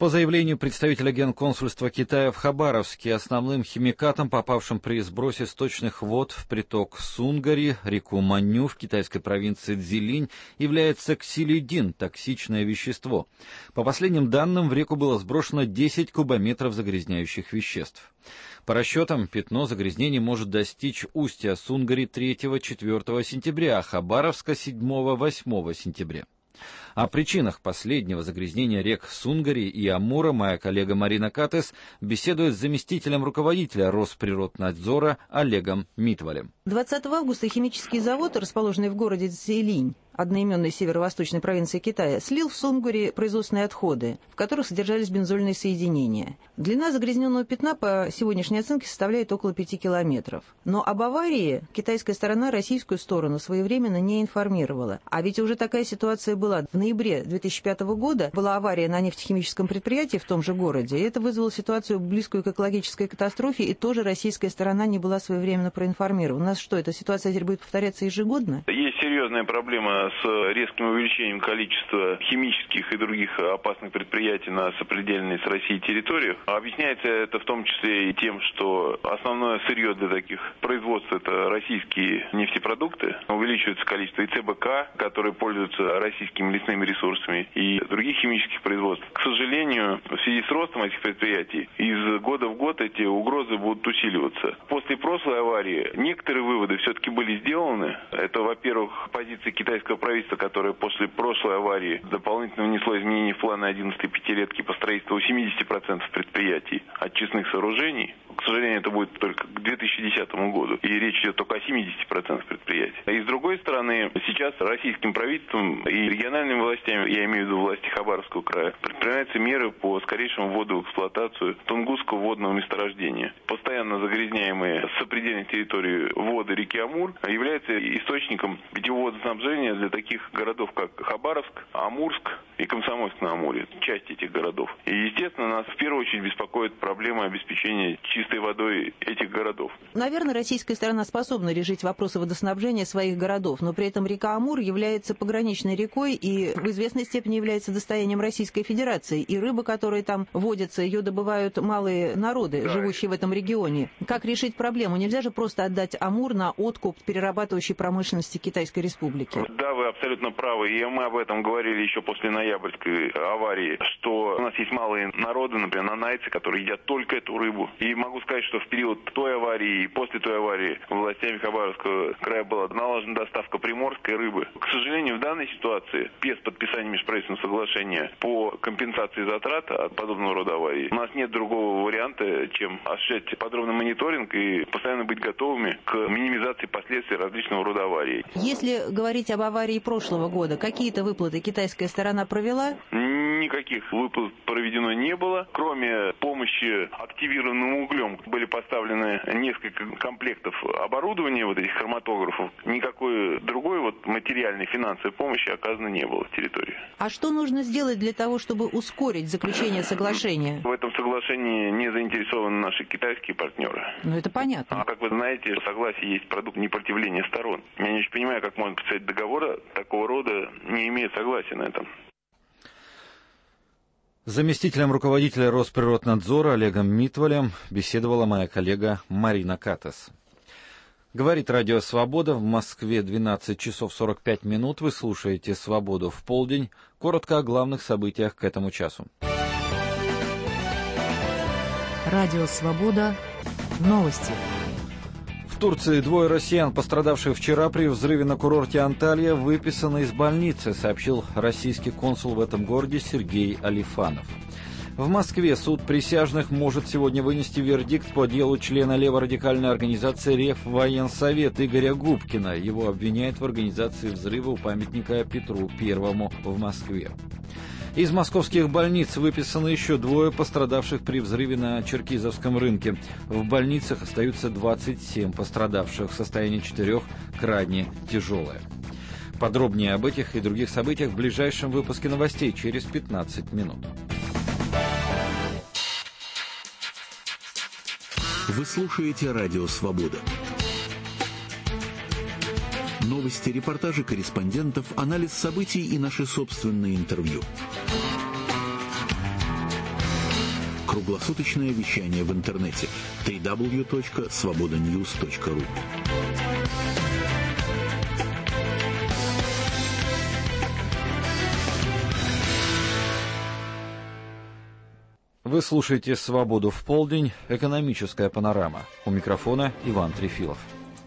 По заявлению представителя Генконсульства Китая в Хабаровске, основным химикатом, попавшим при сбросе сточных вод в приток Сунгари, реку Манню в китайской провинции Цзилинь, является ксилидин, токсичное вещество. По последним данным, в реку было сброшено десять кубометров загрязняющих веществ. По расчетам, пятно загрязнений может достичь устья Сунгари третьего-четвёртого сентября, а Хабаровска седьмого-восьмого сентября. О причинах последнего загрязнения рек Сунгари и Амура моя коллега Марина Катес беседует с заместителем руководителя Росприроднадзора Олегом Митвалем. двадцатого августа химический завод, расположенный в городе Цзилинь, одноименной северо-восточной провинции Китая, слил в Сунгари производственные отходы, в которых содержались бензольные соединения. Длина загрязненного пятна по сегодняшней оценке составляет около пяти километров. Но об аварии китайская сторона российскую сторону своевременно не информировала. А ведь уже такая ситуация была. В ноябре две тысячи пятого года была авария на нефтехимическом предприятии в том же городе, и это вызвало ситуацию, близкую к экологической катастрофе, и тоже российская сторона не была своевременно проинформирована. У нас что, эта ситуация теперь будет повторяться ежегодно? Есть серьезная проблема с резким увеличением количества химических и других опасных предприятий на сопредельной с Россией территориях. Объясняется это в том числе и тем, что основное сырье для таких производств – это российские нефтепродукты. Увеличивается количество и ЦБК, которые пользуются российскими лесными ресурсами, и других химических производств. К сожалению, в связи с ростом этих предприятий, из года в год эти угрозы будут усиливаться. После прошлой аварии некоторые выводы все-таки были сделаны. Это, во-первых, позиция китайского правительства, которое после прошлой аварии дополнительно внесло изменения в планы одиннадцатой пятилетки по строительству семьдесят процентов предприятий очистных сооружений. К сожалению, это будет только к две тысячи десятому году. И речь идет только о семидесяти процентах предприятий. И с другой стороны, сейчас российским правительством и региональными властями, я имею в виду власти Хабаровского края, предпринимаются меры по скорейшему вводу в эксплуатацию Тунгусского водного месторождения. Постоянно загрязняемые с сопредельной территории воды реки Амур являются источником питьевого водоснабжения для таких городов, как Хабаровск, Амурск и Комсомольск на Амуре, часть этих городов. И, естественно, нас в первую очередь беспокоит проблема обеспечения чистой водой этих городов. Наверное, российская сторона способна решить вопросы водоснабжения своих городов, но при этом река Амур является пограничной рекой и в известной степени является достоянием Российской Федерации. И рыба, которая там водится, ее добывают малые народы, да, живущие в этом регионе. Как решить проблему? Нельзя же просто отдать Амур на откуп перерабатывающей промышленности Китайской Республики. Да, вы абсолютно правы. И мы об этом говорили еще после ноябрьской аварии, что у нас есть малые народы, например, нанайцы, которые едят только эту рыбу. И могу сказать, что в период той аварии и после той аварии властями Хабаровского края была налажена доставка приморской рыбы. К сожалению, в данной ситуации, без подписания межправительственного соглашения по компенсации затрат от подобного рода аварий, у нас нет другого варианта, чем осуществлять подробный мониторинг и постоянно быть готовыми к минимизации последствий различного рода аварий. Если говорить об аварии прошлого года, какие-то выплаты китайская сторона провела? Никаких выплат проведено не было. Кроме помощи активированным углем были поставлены несколько комплектов оборудования вот этих хроматографов. Никакой другой вот материальной финансовой помощи оказано не было в территории. А что нужно сделать для того, чтобы ускорить заключение соглашения? В этом соглашении не заинтересованы наши китайские партнеры. Ну это понятно. А как вы знаете, согласие есть продукт непротивления сторон. Я не очень понимаю, как можно подписать договор такого рода, не имея согласия на этом. С заместителем руководителя Росприроднадзора Олегом Митвалем беседовала моя коллега Марина Катес. Говорит Радио Свобода, в Москве двенадцать часов сорок пять минут. Вы слушаете «Свободу в полдень». Коротко о главных событиях к этому часу. Радио Свобода. Новости. В Турции двое россиян, пострадавших вчера при взрыве на курорте Анталья, выписаны из больницы, сообщил российский консул в этом городе Сергей Алифанов. В Москве суд присяжных может сегодня вынести вердикт по делу члена леворадикальной организации Реввоенсовет Игоря Губкина. Его обвиняют в организации взрыва у памятника Петру Первому в Москве. Из московских больниц выписаны еще двое пострадавших при взрыве на Черкизовском рынке. В больницах остаются двадцать семь пострадавших. Состояние четырех крайне тяжелое. Подробнее об этих и других событиях в ближайшем выпуске новостей через пятнадцать минут. Вы слушаете Радио Свобода. Новости, репортажи корреспондентов, анализ событий и наши собственные интервью. Круглосуточное вещание в интернете дабл ю дабл ю дабл ю точка свобода ньюс точка ру. Вы слушаете «Свободу в полдень», экономическая панорама. У микрофона Иван Трефилов.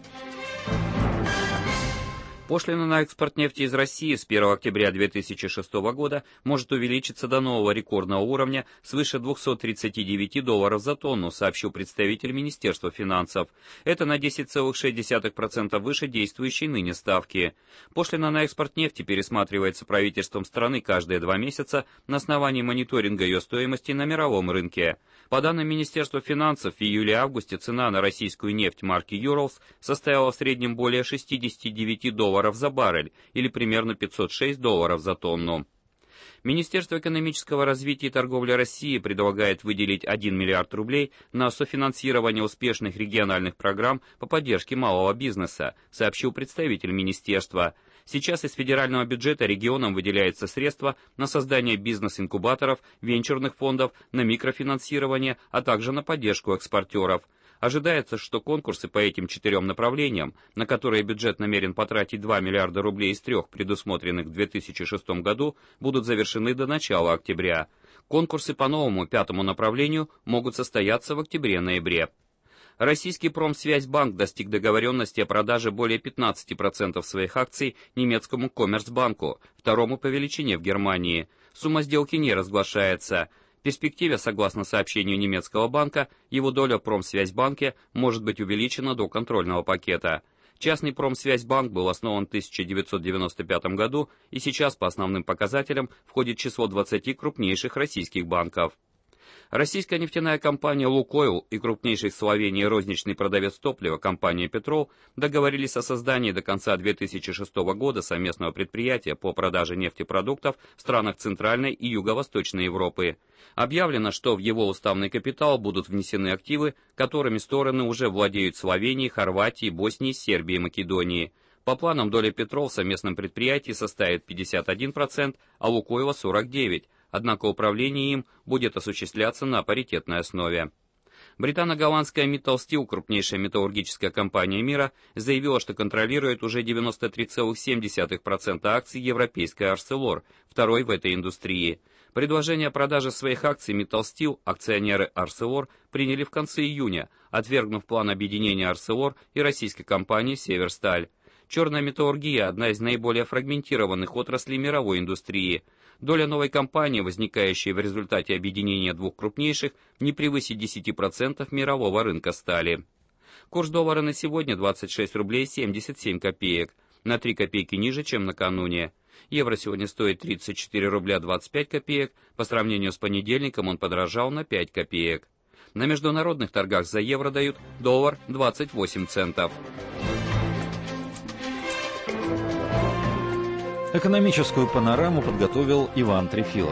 Пошлина на экспорт нефти из России с первого октября две тысячи шестого года может увеличиться до нового рекордного уровня свыше двухсот тридцати девяти долларов за тонну, сообщил представитель Министерства финансов. Это на десять целых шесть десятых процента выше действующей ныне ставки. Пошлина на экспорт нефти пересматривается правительством страны каждые два месяца на основании мониторинга ее стоимости на мировом рынке. По данным Министерства финансов, в июле-августе цена на российскую нефть марки «Юралс» составила в среднем более шестидесяти девяти долларов за баррель, или примерно пятьсот шесть долларов за тонну. Министерство экономического развития и торговли России предлагает выделить один миллиард рублей на софинансирование успешных региональных программ по поддержке малого бизнеса, сообщил представитель министерства. Сейчас из федерального бюджета регионам выделяются средства на создание бизнес-инкубаторов, венчурных фондов, на микрофинансирование, а также на поддержку экспортеров. Ожидается, что конкурсы по этим четырем направлениям, на которые бюджет намерен потратить два миллиарда рублей из трех, предусмотренных в две тысячи шестом году, будут завершены до начала октября. Конкурсы по новому пятому направлению могут состояться в октябре-ноябре. Российский Промсвязьбанк достиг договоренности о продаже более пятнадцати процентов своих акций немецкому Коммерцбанку, второму по величине в Германии. Сумма сделки не разглашается. В перспективе, согласно сообщению немецкого банка, его доля в Промсвязьбанке может быть увеличена до контрольного пакета. Частный Промсвязьбанк был основан в тысяча девятьсот девяносто пятом году и сейчас по основным показателям входит в число двадцати крупнейших российских банков. Российская нефтяная компания «Лукойл» и крупнейший в Словении розничный продавец топлива компания «Петрол» договорились о создании до конца две тысячи шестого года совместного предприятия по продаже нефтепродуктов в странах Центральной и Юго-Восточной Европы. Объявлено, что в его уставный капитал будут внесены активы, которыми стороны уже владеют в Словении, Хорватии, Боснии, Сербии и Македонии. По планам доля «Петрол» в совместном предприятии составит пятьдесят один процент, а «Лукойла» сорок девять процентов. Однако управление им будет осуществляться на паритетной основе. Британо-голландская Mittal Steel, крупнейшая металлургическая компания мира, заявила, что контролирует уже девяносто три целых семь десятых процента акций европейской Arcelor, второй в этой индустрии. Предложение о продаже своих акций Mittal Steel акционеры Arcelor приняли в конце июня, отвергнув план объединения Arcelor и российской компании Северсталь. Черная металлургия – одна из наиболее фрагментированных отраслей мировой индустрии. Доля новой компании, возникающей в результате объединения двух крупнейших, не превысит десяти процентов мирового рынка стали. Курс доллара на сегодня двадцать шесть рублей семьдесят семь копеек, на три копейки ниже, чем накануне. Евро сегодня стоит тридцать четыре рубля двадцать пять копеек, по сравнению с понедельником он подорожал на пять копеек. На международных торгах за евро дают доллар двадцать восемь центов. Экономическую панораму подготовил Иван Трефилов.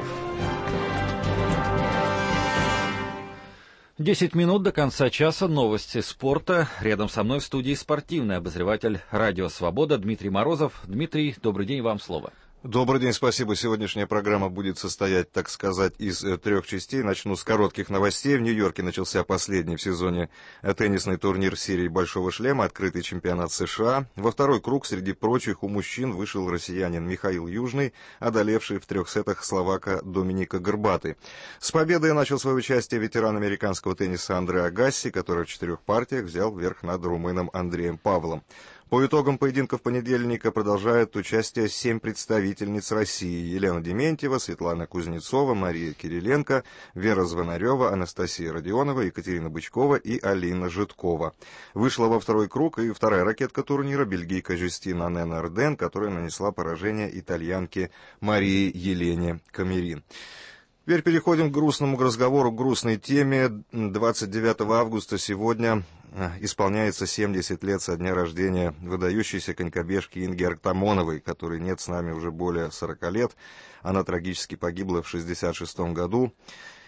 Десять минут до конца часа новости спорта. Рядом со мной в студии спортивный обозреватель «Радио Свобода» Дмитрий Морозов. Дмитрий, добрый день, вам слово. Добрый день, спасибо. Сегодняшняя программа будет состоять, так сказать, из э, трех частей. Начну с коротких новостей. В Нью-Йорке начался последний в сезоне э, теннисный турнир серии «Большого шлема», открытый чемпионат США. Во второй круг среди прочих у мужчин вышел россиянин Михаил Южный, одолевший в трех сетах словака Доминика Горбаты. С победой начал свое участие ветеран американского тенниса Андре Агасси, который в четырех партиях взял верх над румыном Андреем Павлом. По итогам поединков понедельника продолжают участие семь представительниц России: Елена Дементьева, Светлана Кузнецова, Мария Кириленко, Вера Звонарева, Анастасия Родионова, Екатерина Бычкова и Алина Житкова. Вышла во второй круг и вторая ракетка турнира, бельгийка Жюстина Нен-Арден, которая нанесла поражение итальянке Марии Елене Камерин. Теперь переходим к грустному разговору, к грустной теме. двадцать девятого августа сегодня исполняется семьдесят лет со дня рождения выдающейся конькобежки Инги Артамоновой, которой нет с нами уже более сорока лет. Она трагически погибла в шестьдесят шестом году.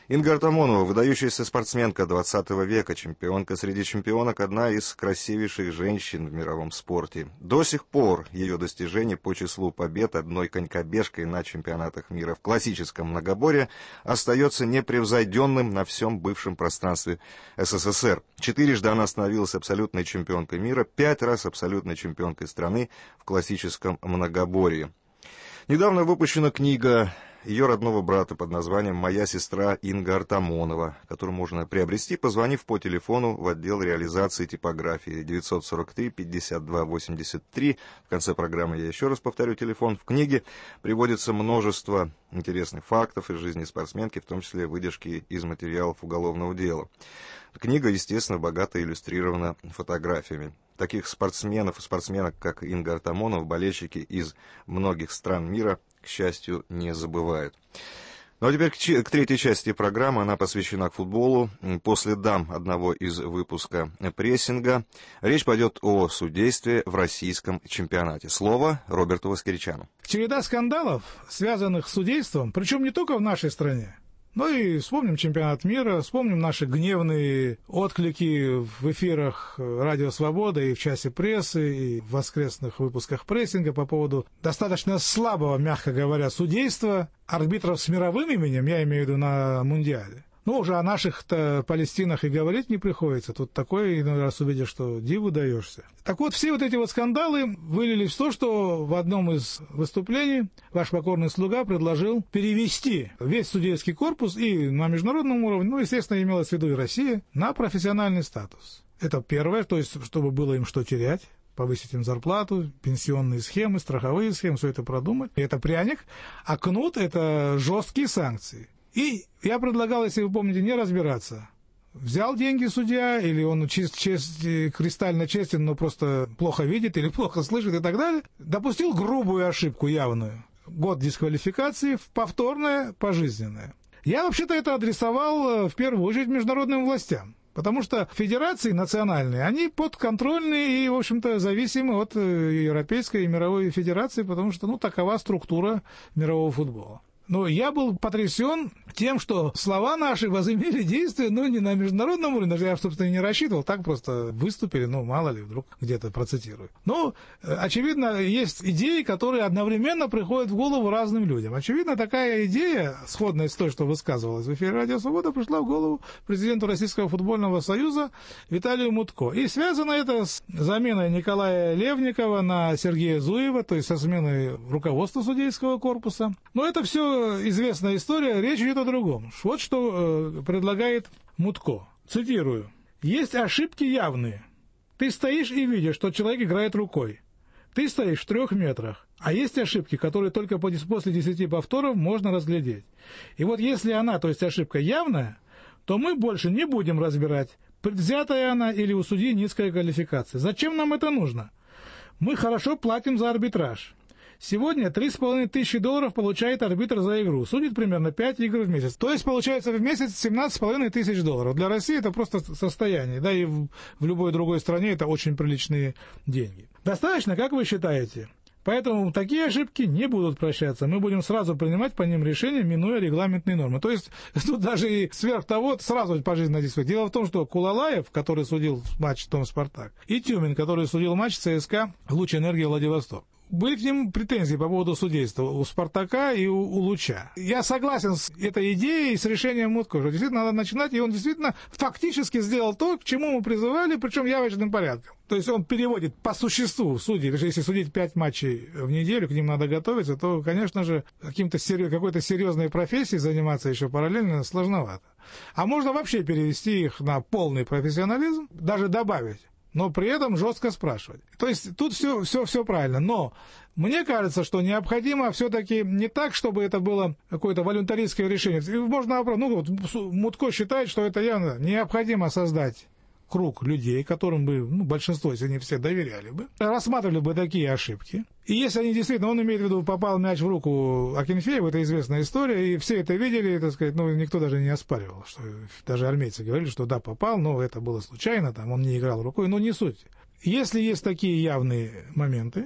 Инга Артамонова, выдающаяся спортсменка двадцатого века, чемпионка среди чемпионок, одна из красивейших женщин в мировом спорте. До сих пор ее достижение по числу побед одной конькобежкой на чемпионатах мира в классическом многоборье остается непревзойденным на всем бывшем пространстве СССР. Четырежды она становилась абсолютной чемпионкой мира, пять раз абсолютной чемпионкой страны в классическом многоборье. Недавно выпущена книга ее родного брата под названием «Моя сестра Инга Артамонова», которую можно приобрести, позвонив по телефону в отдел реализации типографии девятьсот сорок три пятьдесят два восемьдесят три. В конце программы я еще раз повторю телефон. В книге приводится множество интересных фактов из жизни спортсменки, в том числе выдержки из материалов уголовного дела. Книга, естественно, богато иллюстрирована фотографиями. Таких спортсменов и спортсменок, как Инга Артамонова, болельщики из многих стран мира, к счастью, не забывают. Ну а теперь к, к третьей части программы. Она посвящена футболу. После дам одного из выпуска прессинга речь пойдет о судействе в российском чемпионате. Слово Роберту Воскеричану. Череда скандалов, связанных с судейством, причем не только в нашей стране. Ну и вспомним чемпионат мира, вспомним наши гневные отклики в эфирах «Радио Свобода» и в часе прессы, и в воскресных выпусках прессинга по поводу достаточно слабого, мягко говоря, судейства арбитров с мировым именем, я имею в виду на Мундиале. Ну, уже о наших-то Палестинах и говорить не приходится. Тут такое, иной раз увидишь, что диву даешься. Так вот, все вот эти вот скандалы вылились в то, что в одном из выступлений ваш покорный слуга предложил перевести весь судейский корпус и на международном уровне, ну, естественно, имелось в виду и Россия, на профессиональный статус. Это первое, то есть, чтобы было им что терять. Повысить им зарплату, пенсионные схемы, страховые схемы, все это продумать. И это пряник, а кнут – это жесткие санкции. И я предлагал, если вы помните, не разбираться. Взял деньги судья, или он чист, чист, кристально честен, но просто плохо видит или плохо слышит и так далее. Допустил грубую ошибку явную. Год дисквалификации, повторное, пожизненное. Я вообще-то это адресовал в первую очередь международным властям. Потому что федерации национальные, они подконтрольны и, в общем-то, зависимы от Европейской и мировой федерации, потому что, ну, такова структура мирового футбола. Но я был потрясен тем, что слова наши возымели действие, ну, не на международном уровне, даже я, собственно, не рассчитывал, так просто выступили, ну, мало ли, вдруг где-то процитирую. Но, очевидно, есть идеи, которые одновременно приходят в голову разным людям. Очевидно, такая идея, сходная с той, что высказывалась в эфире «Радио Свобода», пришла в голову президенту Российского футбольного союза Виталию Мутко. И связано это с заменой Николая Левникова на Сергея Зуева, то есть со сменой руководства судейского корпуса. Но это все известная история, речь идет о другом. Вот что э, предлагает Мутко. Цитирую. «Есть ошибки явные. Ты стоишь и видишь, что человек играет рукой. Ты стоишь в трех метрах. А есть ошибки, которые только после десяти повторов можно разглядеть. И вот если она, то есть ошибка явная, то мы больше не будем разбирать, предвзятая она или у судьи низкая квалификация. Зачем нам это нужно? Мы хорошо платим за арбитраж. Сегодня три с половиной тысячи долларов получает арбитр за игру. Судит примерно пять игр в месяц. То есть получается в месяц семнадцать с половиной тысяч долларов. Для России это просто состояние. Да и в, в любой другой стране это очень приличные деньги. Достаточно, как вы считаете? Поэтому такие ошибки не будут прощаться. Мы будем сразу принимать по ним решения, минуя регламентные нормы. То есть тут даже и сверх того сразу пожизненно действует. Дело в том, что Кулалаев, который судил матч Том Спартак, и Тюмин, который судил матч ЦСКА Луч Энергии Владивосток, были к ним претензии по поводу судейства у «Спартака» и у, у «Луча». Я согласен с этой идеей и с решением Мутко, что действительно надо начинать, и он действительно фактически сделал то, к чему мы призывали, причем явочным порядком. То есть он переводит по существу судей. Если судить пять матчей в неделю, к ним надо готовиться, то, конечно же, каким-то серьез, какой-то серьезной профессией заниматься еще параллельно сложновато. А можно вообще перевести их на полный профессионализм, даже добавить, но при этом жестко спрашивать. То есть тут все, все, все правильно. Но мне кажется, что необходимо все-таки не так, чтобы это было какое-то волюнтаристское решение. Можно, ну вот Мутко считает, что это явно необходимо создать круг людей, которым бы, ну, большинство, если не все, доверяли бы, рассматривали бы такие ошибки. И если они действительно, он имеет в виду, попал мяч в руку Акинфееву, это известная история, и все это видели, так сказать, ну, никто даже не оспаривал, что даже армейцы говорили, что да, попал, но это было случайно, там, он не играл рукой, но не суть. Если есть такие явные моменты,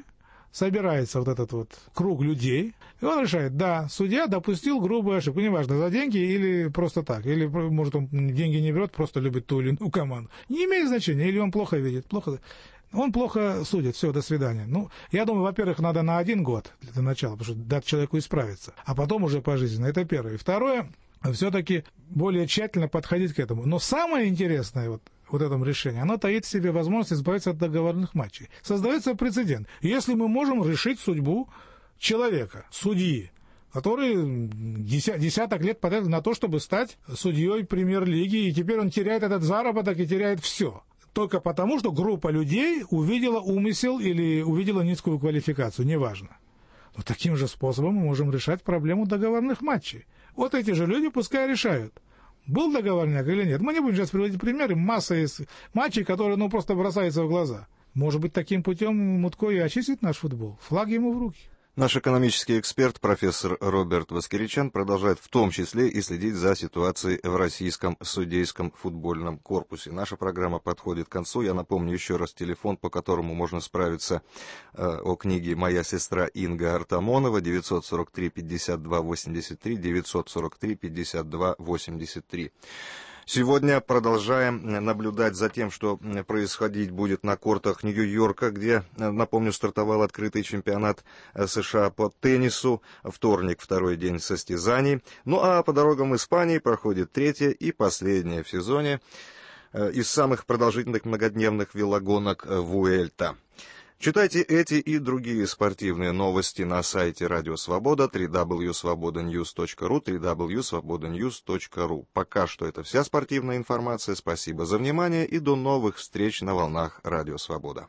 собирается вот этот вот круг людей, и он решает, да, судья допустил грубую ошибку, неважно, за деньги или просто так, или, может, он деньги не берет, просто любит ту или иную команду. Не имеет значения, или он плохо видит, плохо... Он плохо судит, все, до свидания. Ну, я думаю, во-первых, надо на один год для начала, потому что дать человеку исправиться, а потом уже пожизненно, это первое. И второе, все-таки более тщательно подходить к этому. Но самое интересное вот, вот этом решении, оно таит в себе возможность избавиться от договорных матчей. Создается прецедент. Если мы можем решить судьбу человека, судьи, который десяток лет потратил на то, чтобы стать судьей премьер-лиги, и теперь он теряет этот заработок и теряет все. Только потому, что группа людей увидела умысел или увидела низкую квалификацию, неважно. Но таким же способом мы можем решать проблему договорных матчей. Вот эти же люди пускай решают, был договорняк или нет. Мы не будем сейчас приводить примеры, масса из матчей, которые ну, просто бросаются в глаза. Может быть, таким путем Мутко и очистит наш футбол. Флаг ему в руки. Наш экономический эксперт, профессор Роберт Воскеричан, продолжает в том числе и следить за ситуацией в российском судейском футбольном корпусе. Наша программа подходит к концу. Я напомню еще раз телефон, по которому можно справиться э, о книге «Моя сестра» Инга Артамонова, девятьсот сорок три пятьдесят два восемьдесят три, девятьсот сорок три пятьдесят два восемьдесят три. Сегодня продолжаем наблюдать за тем, что происходить будет на кортах Нью-Йорка, где, напомню, стартовал открытый чемпионат США по теннису. Вторник, второй день состязаний. Ну а по дорогам Испании проходит третья и последняя в сезоне из самых продолжительных многодневных велогонок Вуэльта. Читайте эти и другие спортивные новости на сайте Радио Свобода, дабл ю дабл ю дабл ю точка свобода ньюс точка ру, дабл ю дабл ю дабл ю точка свобода ньюс точка ру. Пока что это вся спортивная информация. Спасибо за внимание и до новых встреч на волнах Радио Свобода.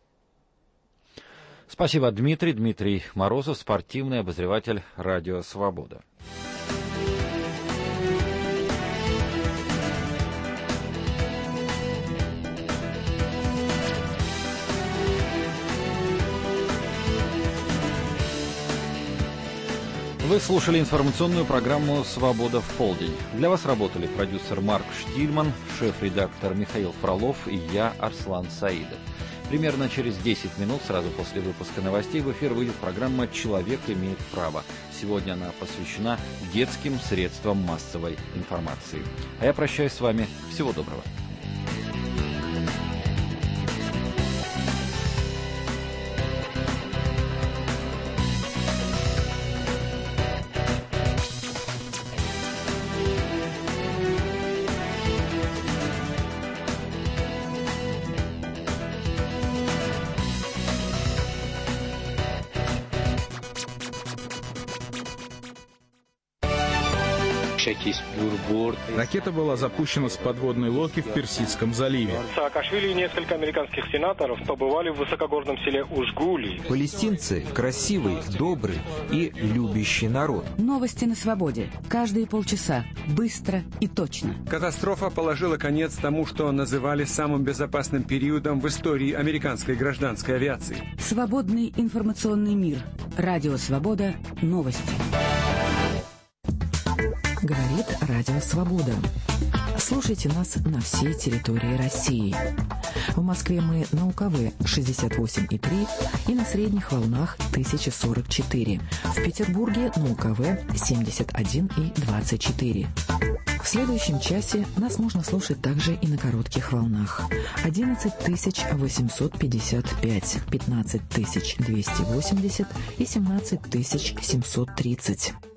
Спасибо, Дмитрий. Дмитрий Морозов, спортивный обозреватель Радио Свобода. Вы слушали информационную программу «Свобода в полдень». Для вас работали продюсер Марк Штильман, шеф-редактор Михаил Фролов и я, Арслан Саидов. Примерно через десять минут, сразу после выпуска новостей, в эфир выйдет программа «Человек имеет право». Сегодня она посвящена детским средствам массовой информации. А я прощаюсь с вами. Всего доброго. Ракета была запущена с подводной лодки в Персидском заливе. Саакашвили и несколько американских сенаторов побывали в высокогорном селе Ужгули. Палестинцы – красивый, добрый и любящий народ. Новости на свободе. Каждые полчаса. Быстро и точно. Катастрофа положила конец тому, что называли самым безопасным периодом в истории американской гражданской авиации. Свободный информационный мир. Радио Свобода. Новости. Говорит Радио Свобода. Слушайте нас на всей территории России. В Москве мы на УКВ шестьдесят восемь и три и на средних волнах тысяча сорок четыре. В Петербурге на УКВ семьдесят один и двадцать четыре. В следующем часе нас можно слушать также и на коротких волнах. одиннадцать тысяч восемьсот пятьдесят пять, пятнадцать тысяч двести восемьдесят и семнадцать тысяч семьсот тридцать.